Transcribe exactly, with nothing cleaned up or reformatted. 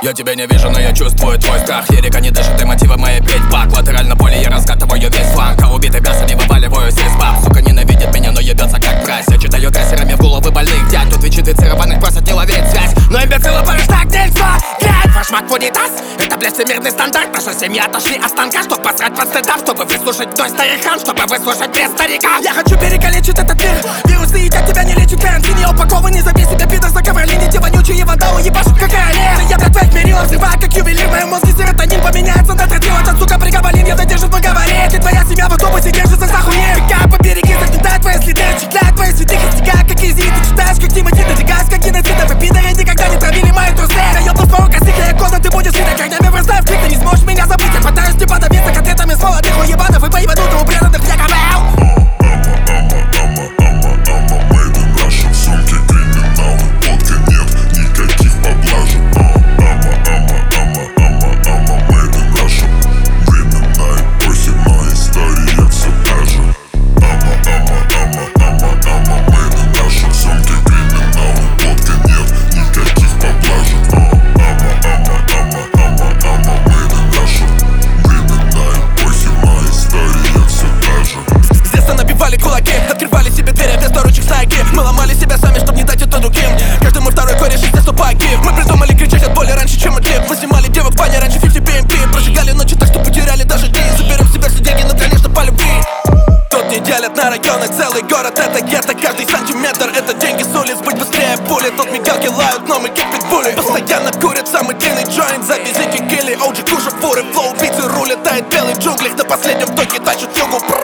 Я тебя не вижу, но я чувствую твой страх. Лирика не дышит, и мотивы мои петь бак. Латерально поле я раскатываю весь фланг, а убитый мясо не вываливаюсь из баб. Сука ненавидит меня, но ебется как мразь. Я читаю трассерами в головы больных дядь. Тут ведь индицированных просят не ловить связь, но имбецилы порыш так нельзя. Глянь, ваш маг унитаз, это, блядь, всемирный стандарт. Наша семья отошли от станка, чтоб посрать под стендап, чтобы выслушать той старикан, чтобы выслушать без старика. Я хочу перекалечить этот мир. Вирусы едят, тебя не лечит карантин. Я упакован, не забей себя, пидор, за ковролине. Те вонючие вандалы ебашут, как королева. Я, блядь, твоих мерила, взрываю, как ювелир. В моем мозге серотонин поменяется на тротил. Этот, сука, приговорен, я задержит в договоре. Если твоя семья в автобусе держится за хуйней, бегай по береги, загнетает твои следы, чекляет твои святых, истекает, как изи. Ты читаешь, как Тимати, надвигаясь, как геноцид. Вы пидоры никогда не травили мои трусы. Я ёбну твою косых, я коза, ты будешь видно. Когда я вырастаю в клик, ты не сможешь меня забыть. Я пытаюсь типа добиться конкретами с молодых уебанов и поебанутых у преданных мне говел. Открывали себе двери вместо ручек сайки. Мы ломали себя сами, чтоб не дать это другим. Каждый мой второй кореш из теста паки. Мы придумали кричать от боли раньше, чем от лет. Мы снимали девок в бане раньше пятьдесят пи эм пи. Прожигали ночи так, что потеряли даже дни. Заберем себе все деньги, но, конечно, по любви. Тут не делят на районы, целый город это гетто. Каждый сантиметр это деньги с улиц. Быть быстрее пули, тут мигалки лают, но мы как питбули. Постоянно курят самый длинный джойнт. Завези кикили, оуджи куша фуры. Флоу убийцы рулят, тает белый в джунглях. На последнем токе тащат югу.